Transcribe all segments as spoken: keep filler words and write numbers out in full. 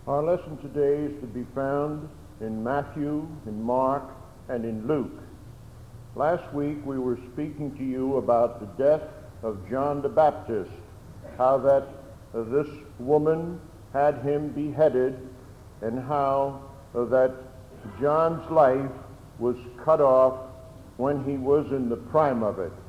Our lesson today is to be found in Matthew, in Mark, and in Luke. Last week we were speaking to you about the death of John the Baptist, how that uh, this woman had him beheaded, and how uh, that John's life was cut off when he was in the prime of it.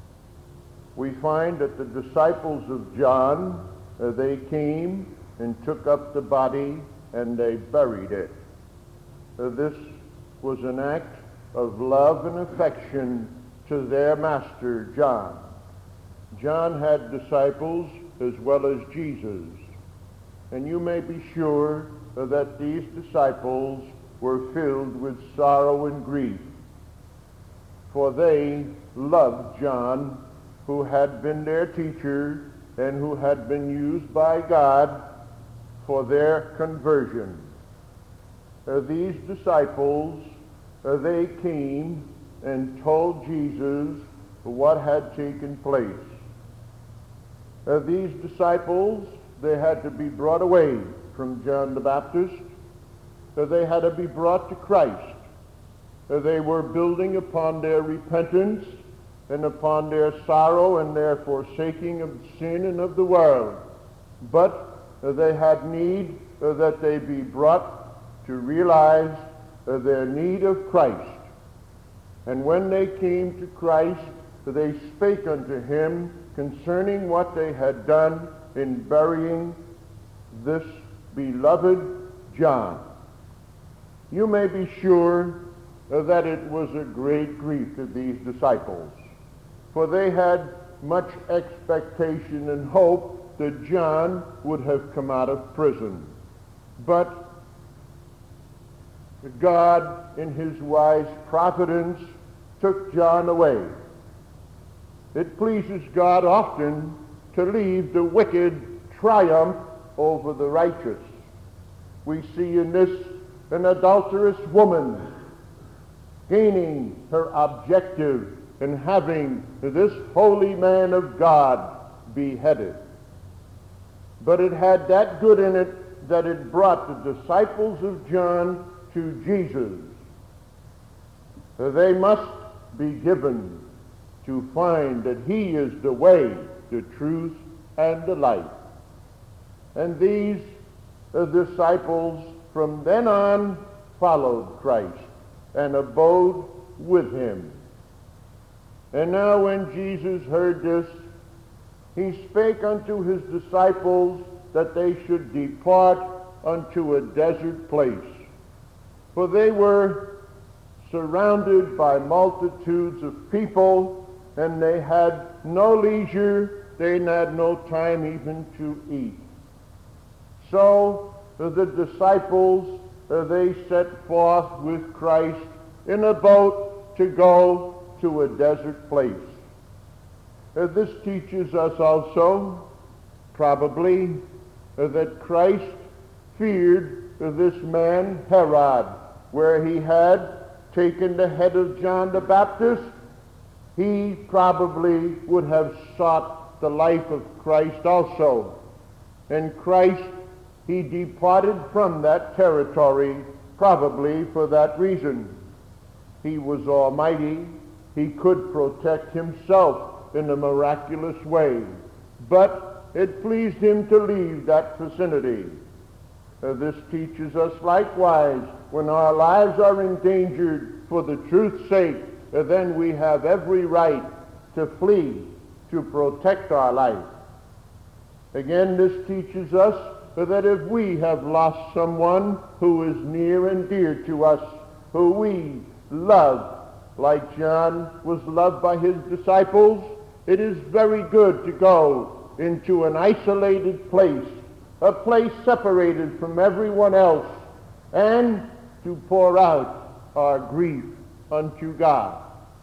We find that the disciples of John, uh, they came and took up the body and they buried it. Uh, this was an act of love and affection to their master, John. John had disciples as well as Jesus, and you may be sure uh, that these disciples were filled with sorrow and grief, for they loved John, who had been their teacher and who had been used by God for their conversion. Uh, these disciples, uh, they came and told Jesus what had taken place. Uh, these disciples, they had to be brought away from John the Baptist. Uh, they had to be brought to Christ. Uh, they were building upon their repentance and upon their sorrow and their forsaking of sin and of the world. But uh, they had need uh, that they be brought to realize uh, their need of Christ. And when they came to Christ, they spake unto him concerning what they had done in burying this beloved John. You may be sure uh, that it was a great grief to these disciples, for they had much expectation and hope that John would have come out of prison. But God, in his wise providence, took John away. It pleases God often to leave the wicked triumph over the righteous. We see in this an adulterous woman gaining her objective and having this holy man of God beheaded. But it had that good in it that it brought the disciples of John to Jesus. They must be given to find that he is the way, the truth, and the life. And these uh, disciples from then on followed Christ and abode with him. And now when Jesus heard this, he spake unto his disciples that they should depart unto a desert place. For they were surrounded by multitudes of people, and they had no leisure, they had no time even to eat. So uh, the disciples, uh, they set forth with Christ in a boat to go to a desert place. Uh, this teaches us also, probably, uh, that Christ feared uh, this man Herod, where he had taken the head of John the Baptist. He probably would have sought the life of Christ also. And Christ, he departed from that territory probably for that reason. He was almighty. He could protect himself in a miraculous way. But it pleased him to leave that vicinity. Uh, this teaches us likewise, when our lives are endangered for the truth's sake, uh, then we have every right to flee, to protect our life. Again, this teaches us uh, that if we have lost someone who is near and dear to us, who we love, like John was loved by his disciples, it is very good to go into an isolated place, a place separated from everyone else, and to pour out our grief unto God.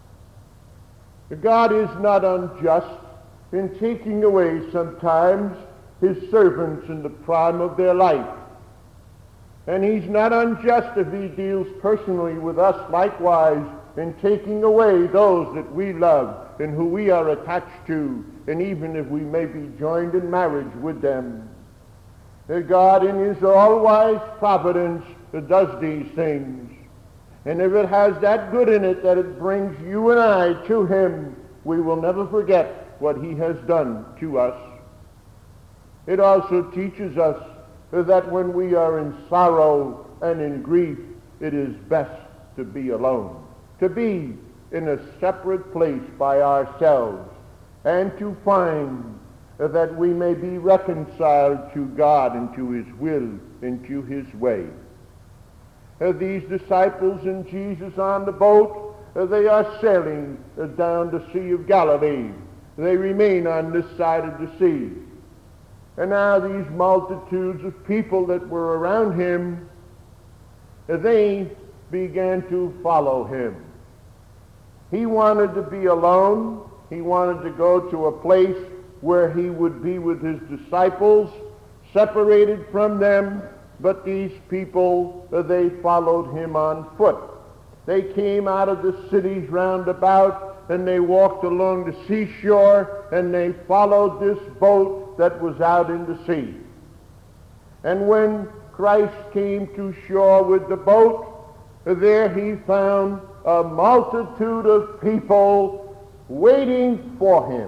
God is not unjust in taking away sometimes his servants in the prime of their life. And he's not unjust if he deals personally with us likewise in taking away those that we love and who we are attached to, and even if we may be joined in marriage with them. that God in his all-wise providence does these things. And if it has that good in it that it brings you and I to him, we will never forget what he has done to us. It also teaches us that when we are in sorrow and in grief, it is best to be alone, to be in a separate place by ourselves, and to find that we may be reconciled to God and to his will and to his way. Uh, these disciples and Jesus on the boat, uh, they are sailing uh, down the Sea of Galilee. They remain on this side of the sea. And now these multitudes of people that were around him, uh, they began to follow him. He wanted to be alone. He wanted to go to a place where he would be with his disciples, separated from them. But these people, uh, they followed him on foot. They came out of the cities round about, and they walked along the seashore, and they followed this boat that was out in the sea. And when Christ came to shore with the boat, uh, there he found a multitude of people waiting for him.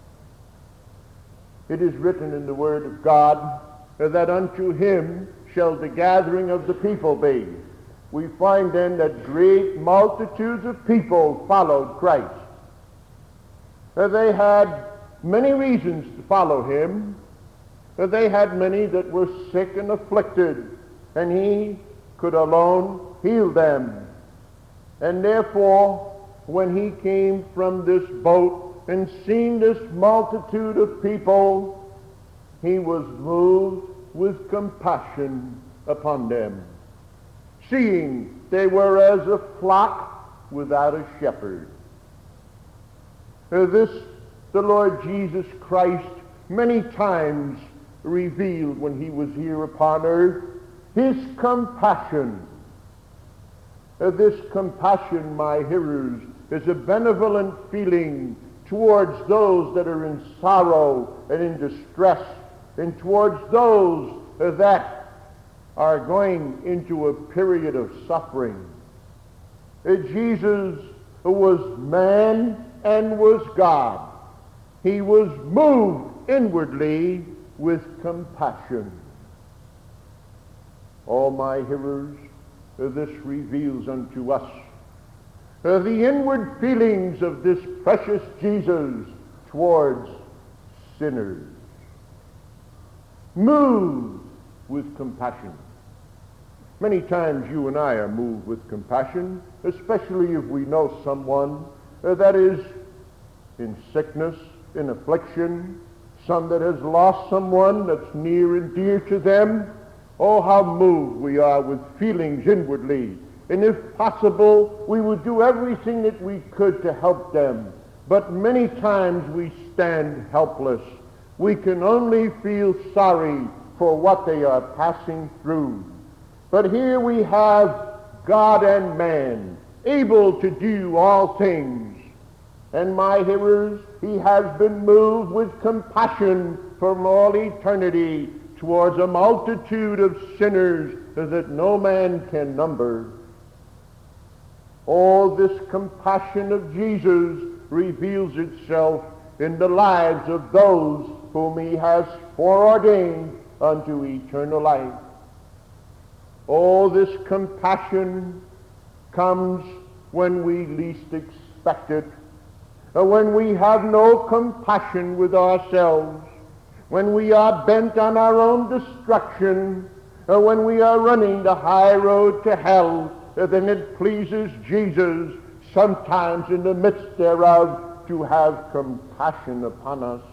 It is written in the Word of God uh, that unto him shall the gathering of the people be. We find then that great multitudes of people followed Christ. Uh, they had many reasons to follow him. Uh, they had many that were sick and afflicted, and he could alone heal them. And therefore, when he came from this boat and seen this multitude of people, he was moved with compassion upon them, seeing they were as a flock without a shepherd. Uh, this the Lord Jesus Christ many times revealed when he was here upon earth, his compassion. Uh, this compassion, my hearers, is a benevolent feeling towards those that are in sorrow and in distress, and towards those uh, that are going into a period of suffering. Uh, Jesus was man and was God. He was moved inwardly with compassion. All my hearers, uh, this reveals unto us uh, the inward feelings of this precious Jesus towards sinners. Moved with compassion. Many times you and I are moved with compassion, especially if we know someone uh, that is in sickness, in affliction, some that has lost someone that's near and dear to them. Oh, how moved we are with feelings inwardly. And if possible, we would do everything that we could to help them. But many times we stand helpless. We can only feel sorry for what they are passing through. But here we have God and man, able to do all things. And my hearers, he has been moved with compassion from all eternity towards a multitude of sinners that no man can number. All this compassion of Jesus reveals itself in the lives of those whom he has foreordained unto eternal life. All this compassion comes when we least expect it, when we have no compassion with ourselves, when we are bent on our own destruction, when we are running the high road to hell, then it pleases Jesus sometimes in the midst thereof to have compassion upon us.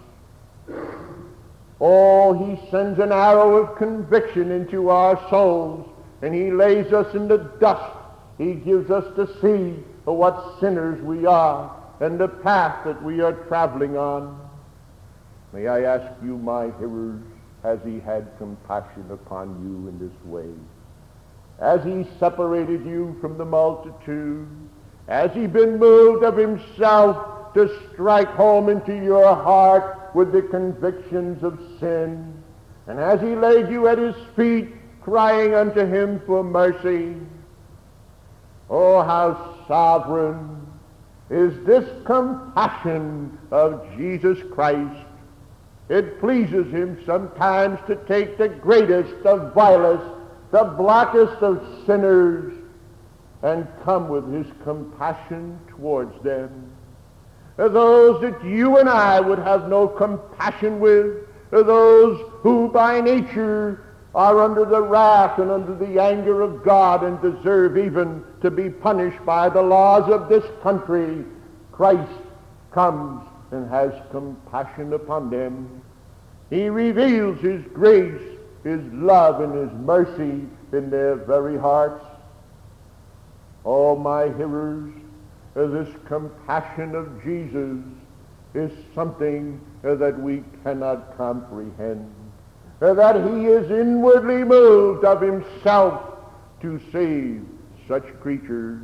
Oh, he sends an arrow of conviction into our souls, and he lays us in the dust. He gives us to see what sinners we are and the path that we are traveling on. May I ask you, my hearers, has he had compassion upon you in this way? Has he separated you from the multitude? Has he been moved of himself to strike home into your heart with the convictions of sin? And as he laid you at his feet, crying unto him for mercy, oh, how sovereign is this compassion of Jesus Christ. It pleases him sometimes to take the greatest, the vilest, the blackest of sinners and come with his compassion towards them. Those that you and I would have no compassion with, those who by nature are under the wrath and under the anger of God and deserve even to be punished by the laws of this country, Christ comes and has compassion upon them. He reveals his grace, his love, and his mercy in their very hearts. Oh, my hearers, this compassion of Jesus is something that we cannot comprehend. That he is inwardly moved of himself to save such creatures.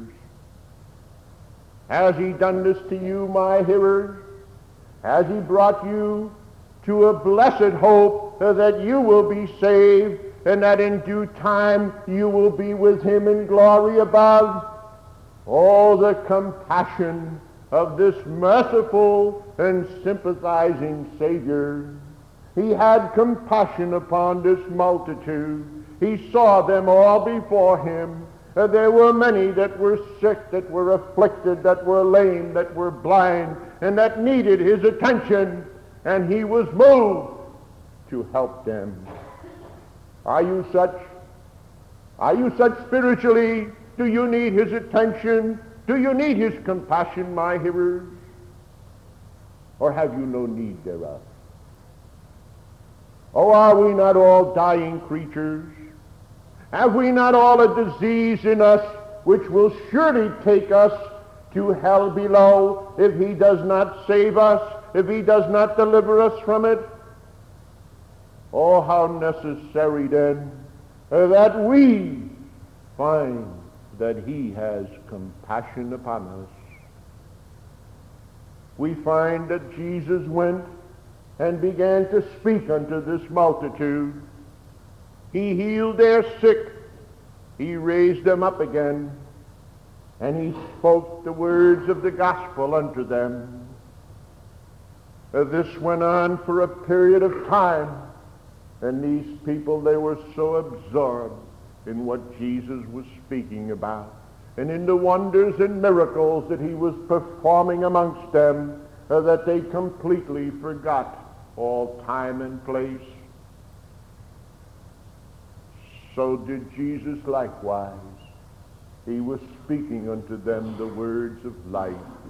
Has he done this to you, my hearers? Has he brought you to a blessed hope that you will be saved and that in due time you will be with him in glory above? Oh, the compassion of this merciful and sympathizing Savior. He had compassion upon this multitude. He saw them all before him. Uh, there were many that were sick, that were afflicted, that were lame, that were blind, and that needed his attention, and he was moved to help them. Are you such? Are you such spiritually? Do you need his attention? Do you need his compassion, my hearers? Or have you no need thereof? Oh, are we not all dying creatures? Have we not all a disease in us which will surely take us to hell below if he does not save us, if he does not deliver us from it? Oh, how necessary then uh, that we find that he has compassion upon us. We find that Jesus went and began to speak unto this multitude. He healed their sick. He raised them up again. And he spoke the words of the gospel unto them. Uh, this went on for a period of time. And these people, they were so absorbed in what Jesus was speaking about and in the wonders and miracles that he was performing amongst them uh, that they completely forgot all time and place. So did Jesus likewise. He was speaking unto them the words of life.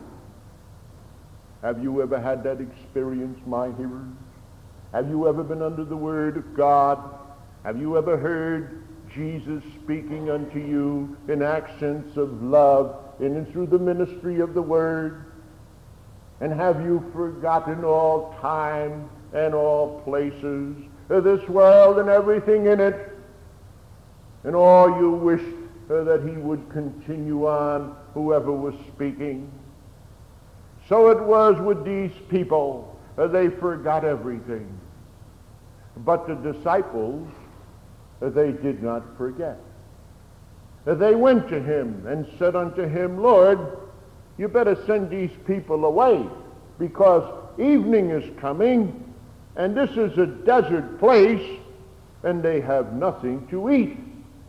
Have you ever had that experience, my hearers? Have you ever been under the word of God? Have you ever heard Jesus speaking unto you in accents of love in and through the ministry of the word? And have you forgotten all time and all places, this world and everything in it, and all you wished uh, that he would continue on, whoever was speaking? So it was with these people. Uh, they forgot everything. But the disciples, uh, they did not forget. Uh, they went to him and said unto him, Lord, you better send these people away, because evening is coming, and this is a desert place, and they have nothing to eat.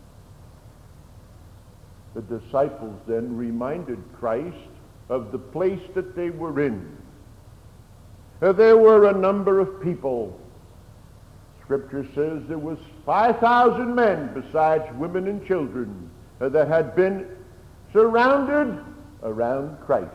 The disciples then reminded Christ of the place that they were in. Uh, there were a number of people. Scripture says there was five thousand men besides women and children uh, that had been surrounded around Christ.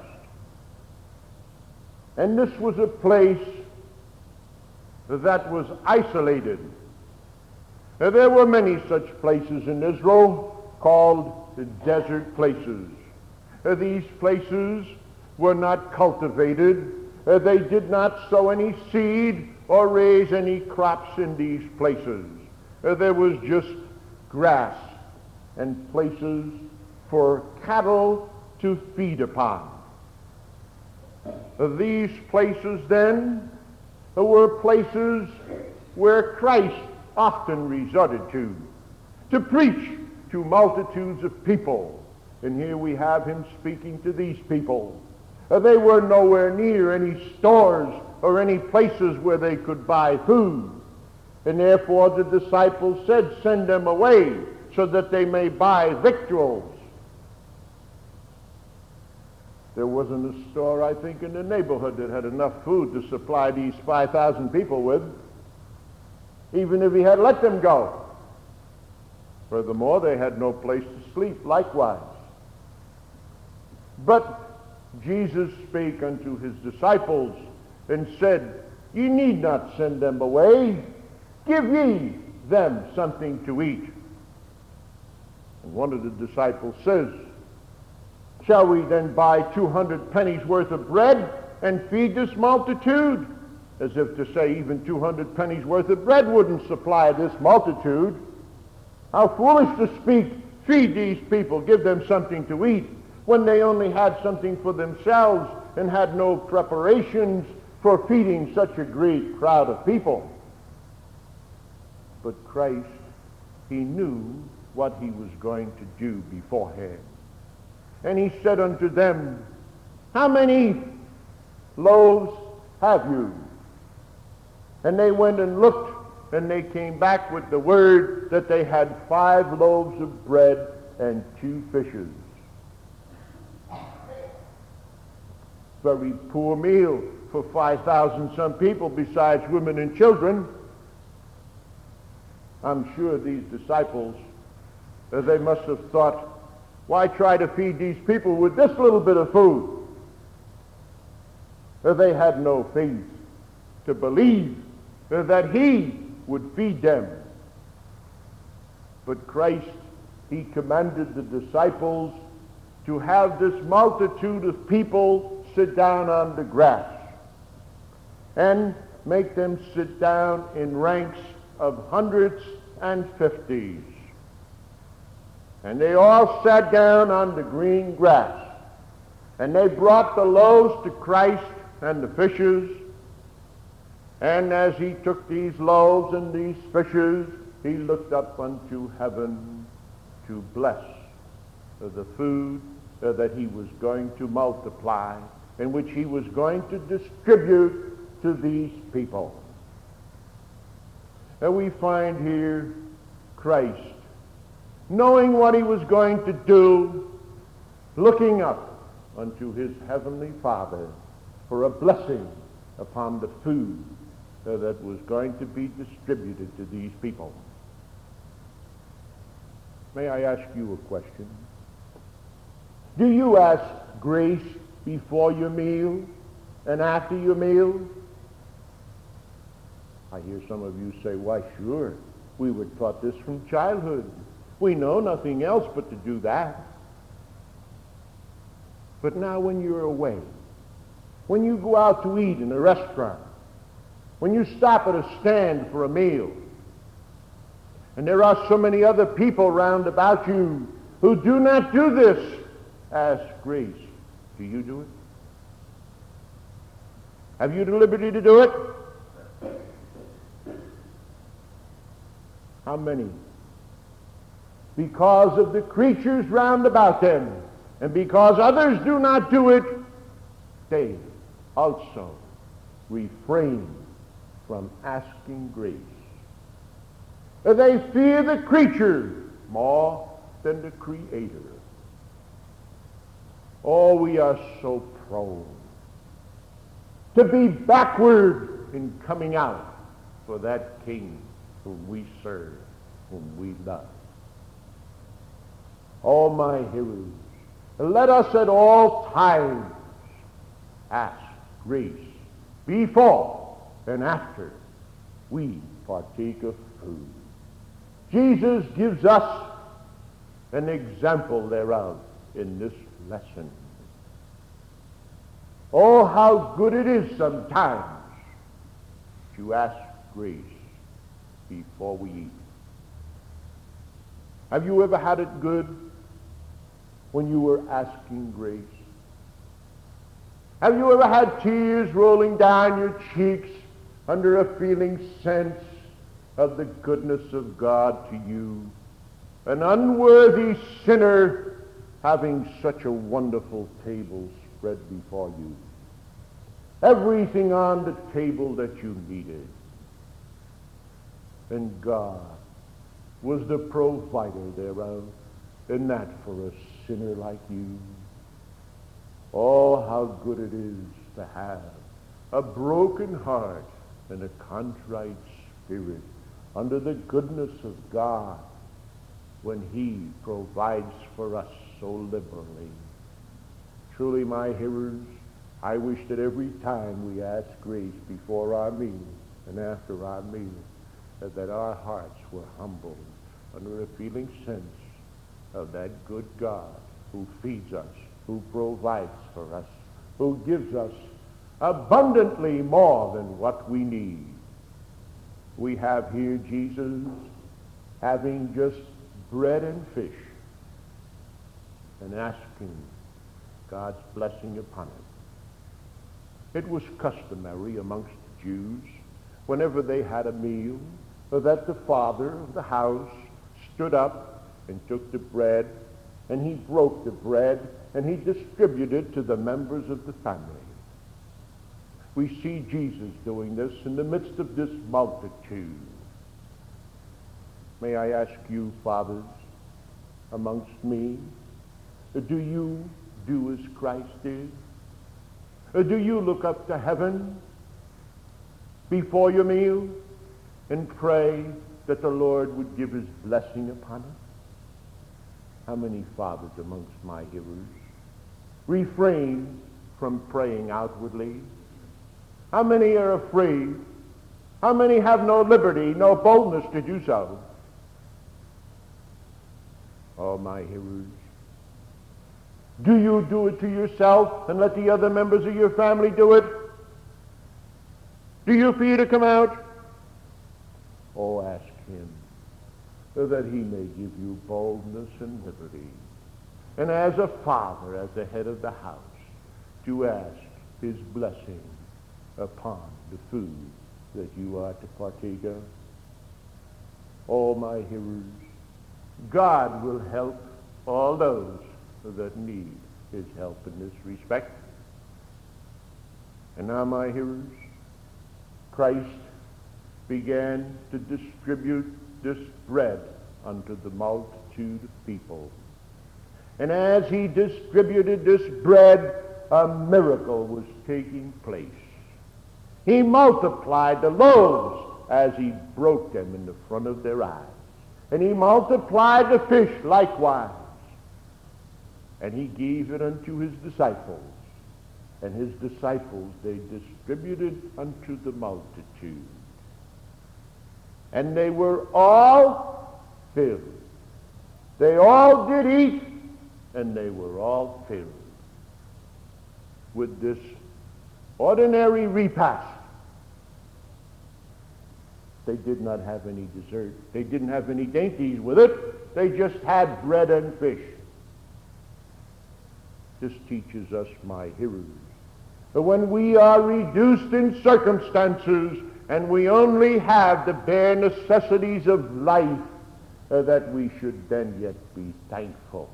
And this was a place that was isolated. Uh, there were many such places in Israel called the desert places. Uh, these places were not cultivated. Uh, they did not sow any seed or raise any crops in these places. Uh, there was just grass and places for cattle to feed upon. Uh, these places then uh, were places where Christ often resorted to, to preach to multitudes of people. And here we have him speaking to these people. Uh, they were nowhere near any stores or any places where they could buy food. And therefore the disciples said, send them away so that they may buy victuals. There wasn't a store, I think, in the neighborhood that had enough food to supply these five thousand people with, even if he had let them go. Furthermore, they had no place to sleep likewise. But Jesus spake unto his disciples and said, ye need not send them away. Give ye them something to eat. And one of the disciples says, shall we then buy two hundred pennies worth of bread and feed this multitude? As if to say even two hundred pennies worth of bread wouldn't supply this multitude. How foolish to speak, feed these people, give them something to eat, when they only had something for themselves and had no preparations for feeding such a great crowd of people. But Christ, he knew what he was going to do beforehand. And he said unto them, how many loaves have you? And they went and looked, and they came back with the word that they had five loaves of bread and two fishes. Very poor meal for five thousand some people besides women and children. I'm sure these disciples, uh, they must have thought, why try to feed these people with this little bit of food? Uh, they had no faith to believe uh, that he would feed them. But Christ, he commanded the disciples to have this multitude of people sit down on the grass and make them sit down in ranks of hundreds and fifties. And they all sat down on the green grass, and they brought the loaves to Christ and the fishes. And as he took these loaves and these fishes, he looked up unto heaven to bless the food that he was going to multiply, and which he was going to distribute to these people. And we find here Christ, knowing what he was going to do, looking up unto his heavenly Father for a blessing upon the food uh, that was going to be distributed to these people. May I ask you a question? Do you ask grace before your meal and after your meal? I hear some of you say, why sure, we were taught this from childhood. We know nothing else but to do that. But now when you're away, when you go out to eat in a restaurant, when you stop at a stand for a meal, and there are so many other people round about you who do not do this, ask grace. Do you do it? Have you the liberty to do it? How many? Because of the creatures round about them, and because others do not do it, they also refrain from asking grace. They fear the creature more than the Creator. Oh, we are so prone to be backward in coming out for that King whom we serve, whom we love. Oh, my hearers, let us at all times ask grace before and after we partake of food. Jesus gives us an example thereof in this lesson. Oh, how good it is sometimes to ask grace before we eat. Have you ever had it good when you were asking grace? Have you ever had tears rolling down your cheeks under a feeling sense of the goodness of God to you, an unworthy sinner having such a wonderful table spread before you. Everything on the table that you needed. And God was the provider thereof, and that for a sinner like you. Oh, how good it is to have a broken heart and a contrite spirit under the goodness of God when he provides for us so liberally. Truly, my hearers, I wish that every time we ask grace before our meal and after our meal, that, that our hearts were humbled under a feeling sense of that good God who feeds us, who provides for us, who gives us abundantly more than what we need. We have here Jesus having just bread and fish and asking God's blessing upon it. It was customary amongst the Jews, whenever they had a meal, that the father of the house stood up and took the bread, and he broke the bread, and he distributed to the members of the family. We see Jesus doing this in the midst of this multitude. May I ask you, fathers, amongst me, do you do as Christ did? Do you look up to heaven before your meal and pray that the Lord would give his blessing upon it? How many fathers amongst my hearers refrain from praying outwardly? How many are afraid? How many have no liberty, no boldness to do so? Oh, my hearers, do you do it to yourself and let the other members of your family do it? Do you fear to come out? Oh, ask him that he may give you boldness and liberty. And as a father, as the head of the house, to ask his blessing upon the food that you are to partake of. Oh, my hearers, God will help all those that need his help in this respect. And now, my hearers, Christ began to distribute this bread unto the multitude of people. And as he distributed this bread, a miracle was taking place. He multiplied the loaves as he broke them in the front of their eyes. And he multiplied the fish likewise. And he gave it unto his disciples. And his disciples they distributed unto the multitude. And they were all filled. They all did eat, and they were all filled with this ordinary repast. They did not have any dessert. They didn't have any dainties with it. They just had bread and fish. This teaches us, my hearers, that when we are reduced in circumstances and we only have the bare necessities of life, uh, that we should then yet be thankful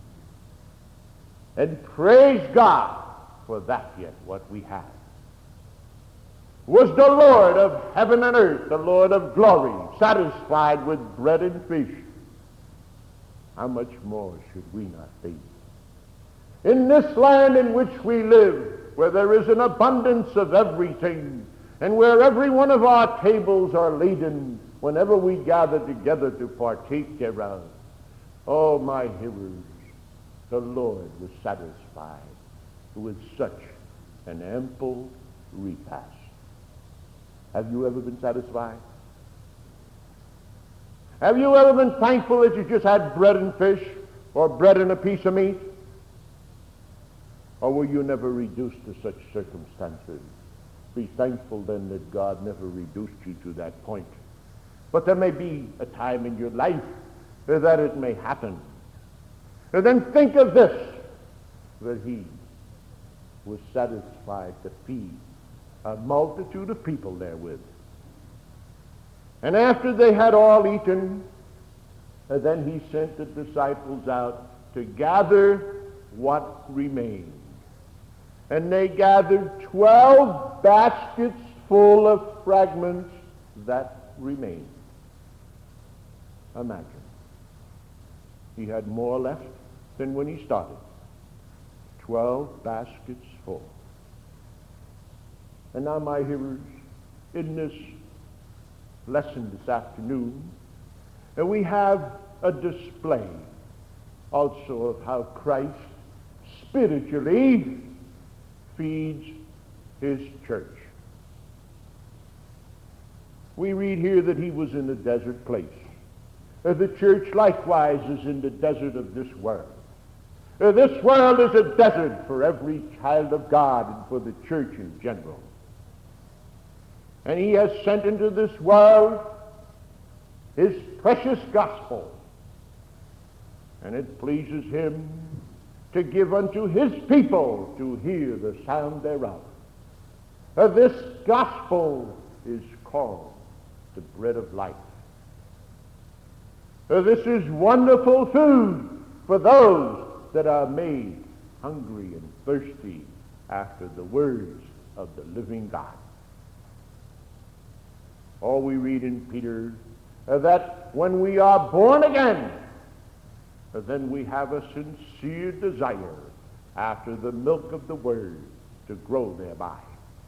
and praise God for that yet what we have. Was the Lord of heaven and earth, the Lord of glory, satisfied with bread and fish? How much more should we not be? In this land in which we live, where there is an abundance of everything, and where every one of our tables are laden whenever we gather together to partake thereof, oh, my hearers, the Lord was satisfied with such an ample repast. Have you ever been satisfied? Have you ever been thankful that you just had bread and fish, or bread and a piece of meat? Or were you never reduced to such circumstances? Be thankful then that God never reduced you to that point. But there may be a time in your life that it may happen. And then think of this, that he was satisfied to feed a multitude of people therewith. And after they had all eaten, and then he sent the disciples out to gather what remained. And they gathered twelve baskets full of fragments that remained. Imagine. He had more left than when he started. Twelve baskets full. And now, my hearers, in this lesson this afternoon, and we have a display also of how Christ spiritually feeds his church. We read here that he was in a desert place. Uh, the church likewise is in the desert of this world. Uh, this world is a desert for every child of God and for the church in general. And he has sent into this world his precious gospel. And it pleases him to give unto his people to hear the sound thereof. Uh, this gospel is called the bread of life. Uh, this is wonderful food for those that are made hungry and thirsty after the words of the living God. Or we read in Peter uh, that when we are born again, uh, then we have a sincere desire after the milk of the word to grow thereby.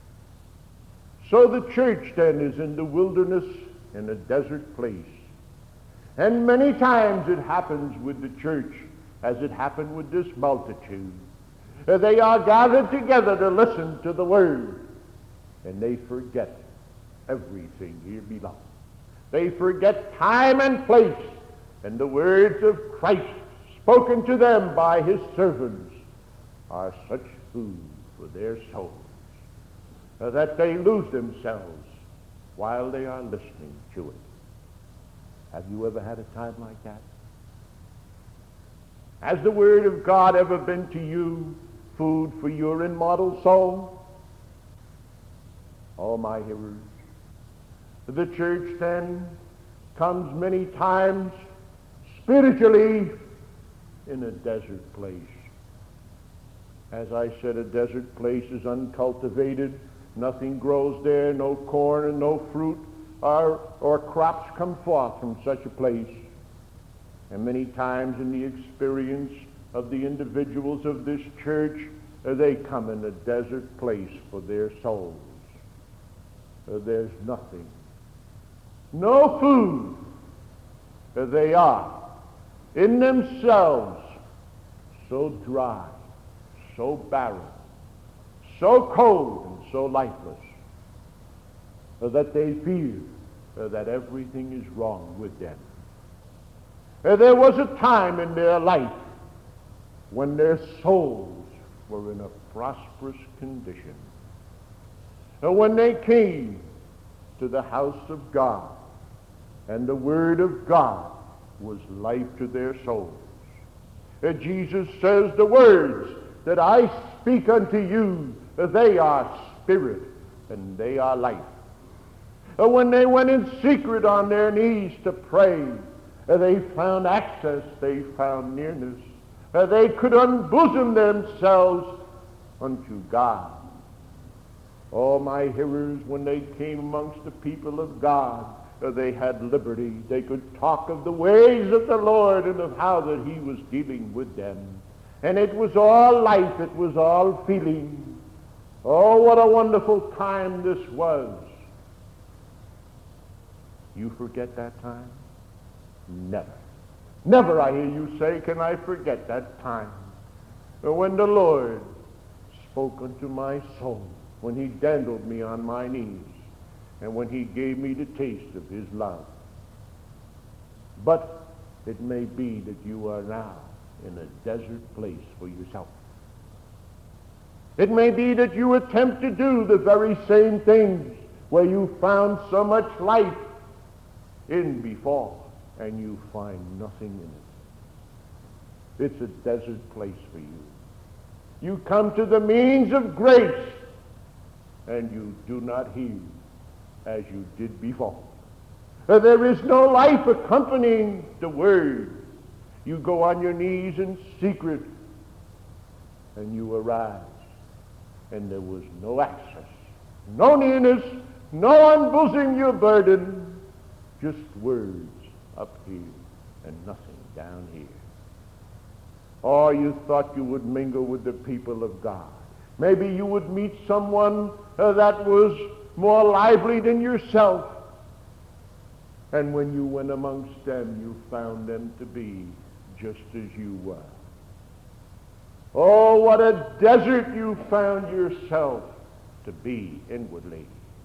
So the church then is in the wilderness, in a desert place. And many times it happens with the church as it happened with this multitude. Uh, they are gathered together to listen to the word, and they forget everything here below. They forget time and place, and the words of Christ spoken to them by his servants are such food for their souls uh, that they lose themselves while they are listening to it. Have you ever had a time like that? Has the word of God ever been to you food for your immortal soul? Oh, my hearers, the church then comes many times spiritually in a desert place. As I said, a desert place is uncultivated. Nothing grows there, no corn and no fruit or, or crops come forth from such a place. And many times in the experience of the individuals of this church, uh, they come in a desert place for their souls. Uh, there's nothing. No food. Uh, they are in themselves so dry, so barren, so cold and so lifeless uh, that they feel uh, that everything is wrong with them. Uh, there was a time in their life when their souls were in a prosperous condition. And when they came to the house of God, and the word of God was life to their souls. Uh, Jesus says, the words that I speak unto you, uh, they are spirit and they are life. Uh, when they went in secret on their knees to pray, uh, they found access, they found nearness. Uh, they could unbosom themselves unto God. Oh, my hearers, when they came amongst the people of God, uh, they had liberty. They could talk of the ways of the Lord and of how that he was dealing with them. And it was all life. It was all feeling. Oh, what a wonderful time this was. You forget that time? Never. Never, I hear you say, can I forget that time. But when the Lord spoke unto my soul, when he dandled me on my knees, and when he gave me the taste of his love. But it may be that you are now in a desert place for yourself. It may be that you attempt to do the very same things where you found so much life in before, and you find nothing in it. It's a desert place for you. You come to the means of grace, and you do not hear as you did before. Uh, there is no life accompanying the Word. You go on your knees in secret, and you arise, and there was no access, no nearness, no unbosoming your burden, just words up here and nothing down here. Or you thought you would mingle with the people of God. Maybe you would meet someone uh, that was more lively than yourself. And when you went amongst them, you found them to be just as you were. Oh, what a desert you found yourself to be inwardly.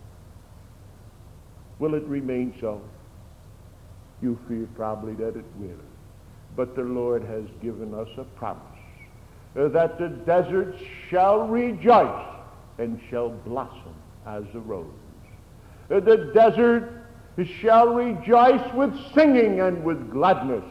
Will it remain so? You fear probably that it will. But the Lord has given us a promise uh, that the desert shall rejoice and shall blossom as a rose. Uh, the desert shall rejoice with singing and with gladness.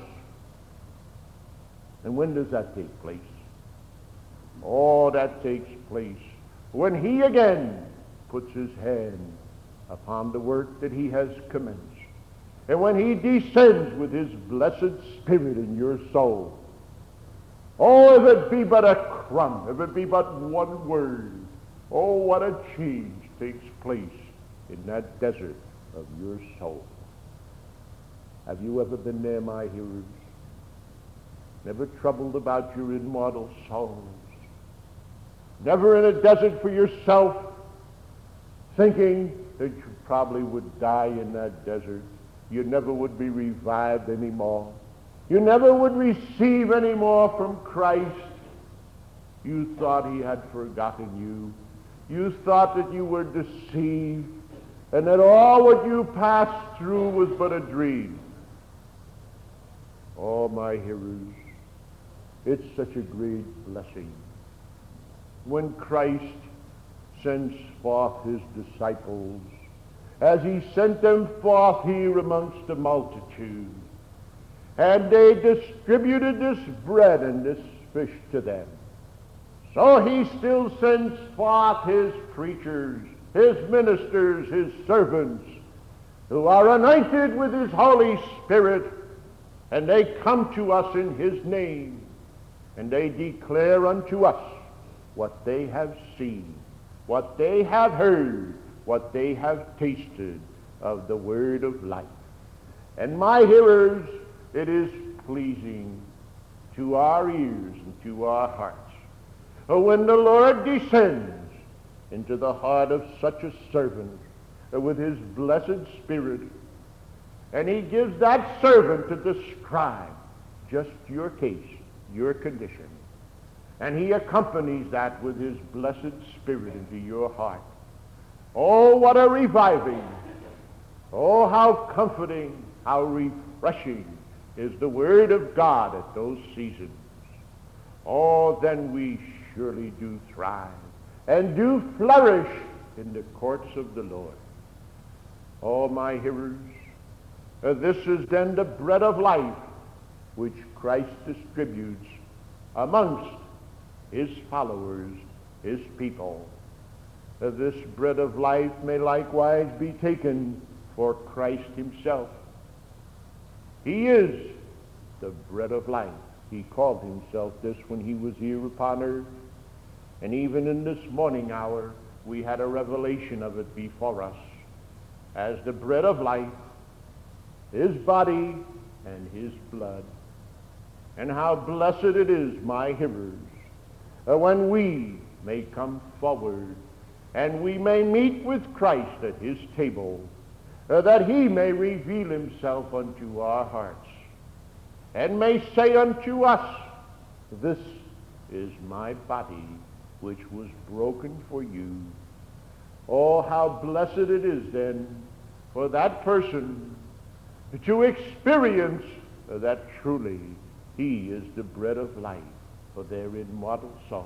And when does that take place? Oh, that takes place when he again puts his hand upon the work that he has commenced. And when he descends with his blessed Spirit in your soul. Oh, if it be but a crumb, if it be but one word, oh, what a change takes place in that desert of your soul. Have you ever been there, my hearers? Never troubled about your immortal souls? Never in a desert for yourself, thinking that you probably would die in that desert? You never would be revived anymore. You never would receive any more from Christ. You thought he had forgotten you. You thought that you were deceived and that all what you passed through was but a dream. Oh, my hearers, it's such a great blessing when Christ sends forth his disciples, as he sent them forth here amongst the multitude, and they distributed this bread and this fish to them. So he still sends forth his preachers, his ministers, his servants, who are anointed with his Holy Spirit, and they come to us in his name, and they declare unto us what they have seen, what they have heard, what they have tasted of the word of life. And my hearers, it is pleasing to our ears and to our hearts when the Lord descends into the heart of such a servant with his blessed Spirit, and he gives that servant to describe just your case, your condition, and he accompanies that with his blessed Spirit into your heart. Oh, what a reviving, oh, how comforting, how refreshing is the Word of God at those seasons. Oh, then we surely do thrive and do flourish in the courts of the Lord. Oh, my hearers, uh, this is then the bread of life which Christ distributes amongst his followers, his people. Uh, this bread of life may likewise be taken for Christ himself. He is the bread of life. He called himself this when he was here upon earth. And even in this morning hour, we had a revelation of it before us as the bread of life, his body and his blood. And how blessed it is, my hearers, uh, when we may come forward and we may meet with Christ at his table, uh, that he may reveal himself unto our hearts and may say unto us, this is my body which was broken for you. Oh, how blessed it is then for that person to experience uh, that truly he is the bread of life for their immortal souls.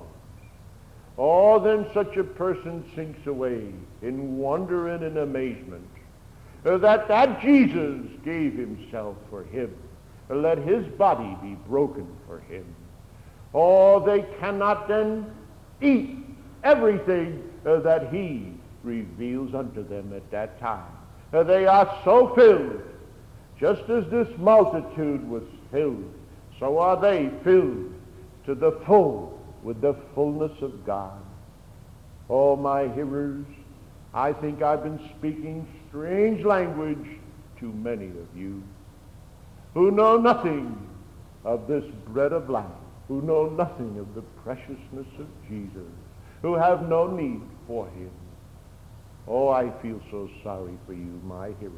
Oh, then such a person sinks away in wonder and in amazement uh, that that Jesus gave himself for him. Let his body be broken for him. Oh, they cannot then eat everything uh, that he reveals unto them at that time. Uh, they are so filled Just as this multitude was filled, so are they filled to the full with the fullness of God. Oh, my hearers, I think I've been speaking strange language to many of you who know nothing of this bread of life, who know nothing of the preciousness of Jesus, who have no need for him. Oh, I feel so sorry for you, my hearers.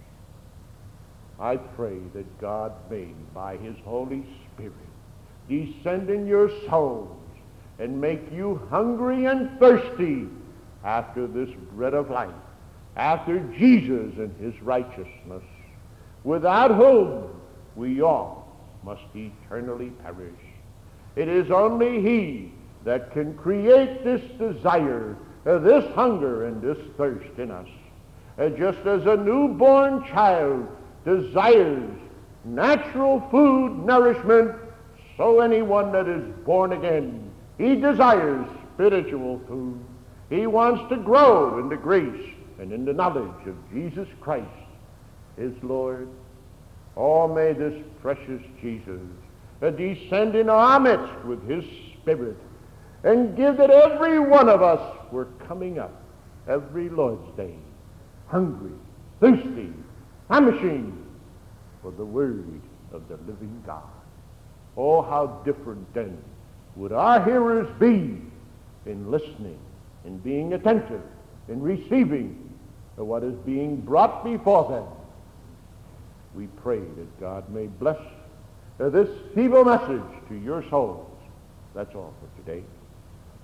I pray that God may, by his Holy Spirit, descend in your souls and make you hungry and thirsty after this bread of life, after Jesus and his righteousness, without whom we all must eternally perish. It is only he that can create this desire, uh, this hunger and this thirst in us. Uh, just as a newborn child desires natural food, nourishment, so anyone that is born again, he desires spiritual food. He wants to grow in the grace and in the knowledge of Jesus Christ, his Lord. Oh, may this precious Jesus uh, descend in our midst with his Spirit and give that every one of us were coming up every Lord's Day, hungry, thirsty, famishing for the word of the living God. Oh, how different then would our hearers be in listening, in being attentive, in receiving to what is being brought before them. We pray that God may bless this feeble message to your souls. That's all for today.